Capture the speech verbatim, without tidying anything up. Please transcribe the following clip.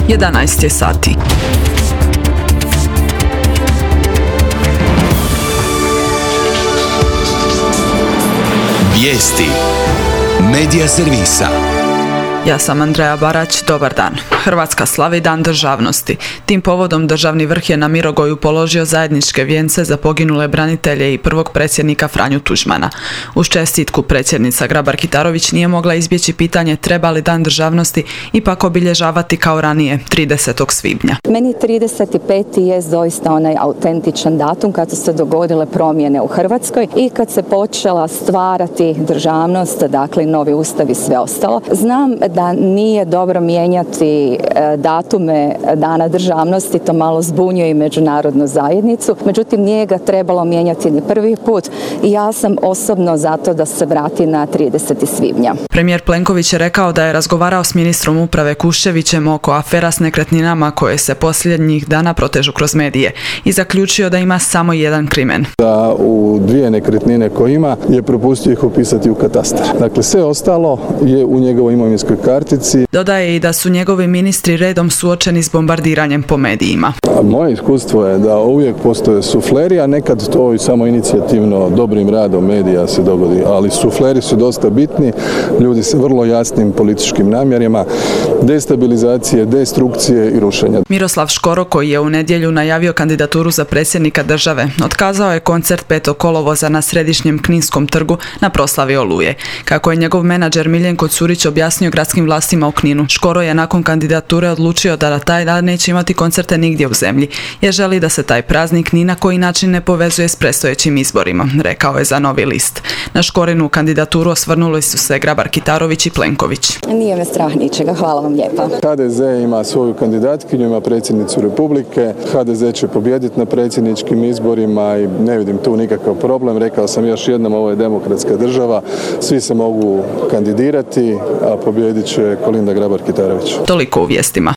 jedanaest je sati. Vijesti Medija servisa. Ja sam Andreja Barać, dobar dan. Hrvatska slavi Dan državnosti. Tim povodom državni vrh je na Mirogoju položio zajedničke vijence za poginule branitelje i prvog predsjednika Franju Tuđmana. Uz čestitku predsjednica Grabar-Kitarović nije mogla izbjeći pitanje treba li Dan državnosti ipak obilježavati kao ranije, tridesetog svibnja. Meni trideset peti je doista onaj autentičan datum kad su se dogodile promjene u Hrvatskoj i kad se počela stvarati državnost, dakle novi ustav i sve ostalo. Znam da nije dobro mijenjati datume Dana državnosti, to malo zbunjuje i međunarodnu zajednicu, međutim nije ga trebalo mijenjati ni prvi put i ja sam osobno zato da se vrati na tridesetog svibnja. Premijer Plenković je rekao da je razgovarao s ministrom uprave Kuščevićem oko afera s nekretninama koje se posljednjih dana protežu kroz medije i zaključio da ima samo jedan krimen. Da u dvije nekretnine koje ima je propustio ih upisati u katastar. Dakle, sve ostalo je u njegovoj imovinskoj kartici. Dodaje i da su njegovi ministri redom suočeni s bombardiranjem po medijima. A moje iskustvo je da uvijek postoje sufleri, a nekad to i samo inicijativno dobrim radom medija se dogodi, ali sufleri su dosta bitni, ljudi sa vrlo jasnim političkim namjerima, destabilizacije, destrukcije i rušenja. Miroslav Škoro, koji je u nedjelju najavio kandidaturu za predsjednika države, otkazao je koncert petog kolovoza na središnjem Kninskom trgu na proslavi Oluje. Kako je njegov menadžer Miljenko Curić objasnio gradskim vlastima u Kninu, Škoro je nakon kandidature odlučio da na taj dan neće imati koncerte nigdje u zemlji, jer želi da se taj praznik ni na koji način ne povezuje s predstojećim izborima, rekao je za Novi list. Na Škorinu kandidaturu osvrnuli su se Grabar-Kitarović i Plenković. Nije me strah ničega, hvala vam lijepa. H D Z ima svoju kandidatkinju, ima predsjednicu Republike, H D Z će pobijediti na predsjedničkim izborima i ne vidim tu nikakav problem. Rekao sam još jednom, ovo je demokratska država, svi se mogu kandidirati, a pobijedit će Kolinda Grabar-Kitarović. Toliko u vijestima.